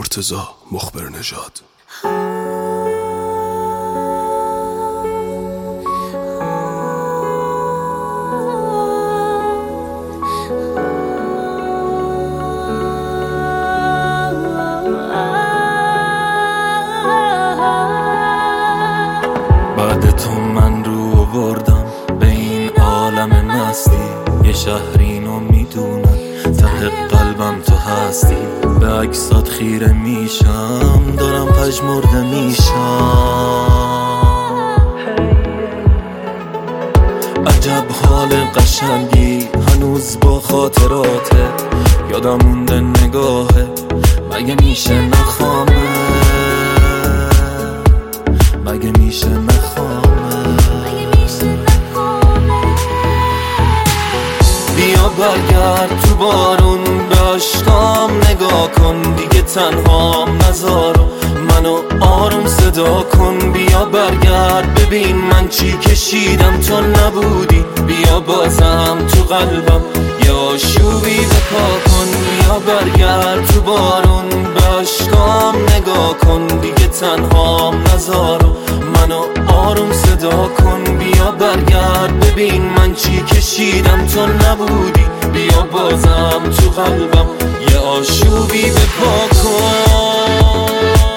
مرتضی مخبر نژاد. بعد تو من رو آوردم به این عالم مستی، یه شهرینو میدونم ته قلبم تو هستی. به عکسات خیره میشم، دارم پژمرده میشم. عجب حال قشنگی هنوز با خاطراته، یادم مونده نگاهه مگه میشه نخوامه، مگه میشه نخوامه. بیا برگرد تو بارون به عشقام نگاه کن، دیگه تنهام نذارو منو آروم صدا کن. بیا برگرد ببین من چی کشیدم تو نبودی، بیا بازم تو قلبم یه آشوبی بپا کن. بیا برگرد تو بارون به عشقام نگاه کن، دیگه تنهام نذارو منو آروم صدا کن. بیا برگرد ببین من چی کشیدم تو نبودی، بیا بازم تو قلبم یه آشوبی بپا کن.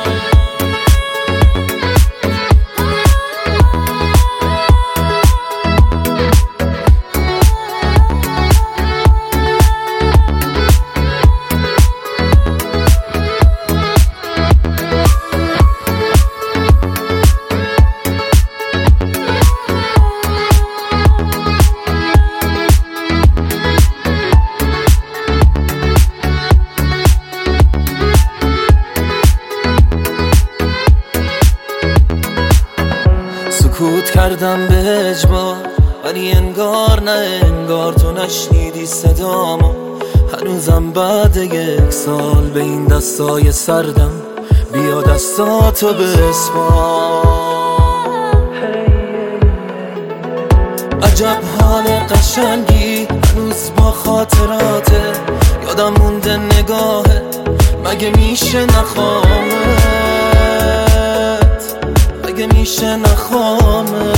سکوت کردم به اجبار، ولی انگار نه انگار تو نشنیدی صدامو. هنوزم بعد 1 سال به این دستای سردم، بیا دستاتو بسپار. عجب حال قشنگی هنوز با خاطراته، یادم مونده نگاهه مگه میشه نخوامه، مگه میشه نخوامه.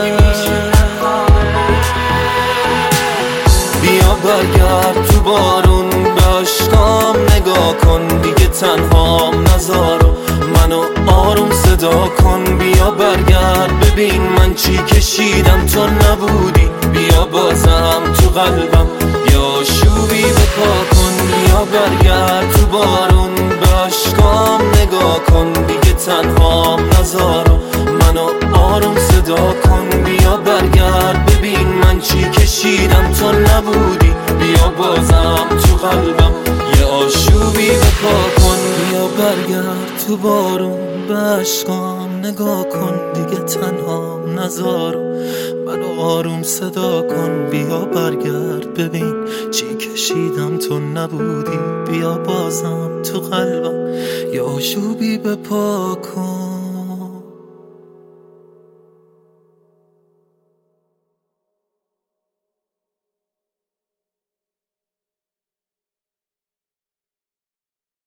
بیا برگرد تو بارون به عشقام نگاه کن، دیگه تنهام نذارو منو آروم صدا کن. بیا برگرد ببین من چی کشیدم تو نبودی، بیا بازم تو قلبم یه آشوبی بپا کن. بیا برگرد تو بارون به عشقام نگاه کن، دیگه تنهام نذارو منو آروم صدا کن. بیا برگرد ببین من چی کشیدم تو نبودی، بیا بازم تو قلبم یه آشوبی بپا کن. بیا برگرد تو بارون به عشقام نگاه کن، دیگه تنهام نذارو منو آروم صدا کن. بیا برگرد ببین چی کشیدم تو نبودی، بیا بازم تو قلبم یه آشوبی بپا کن.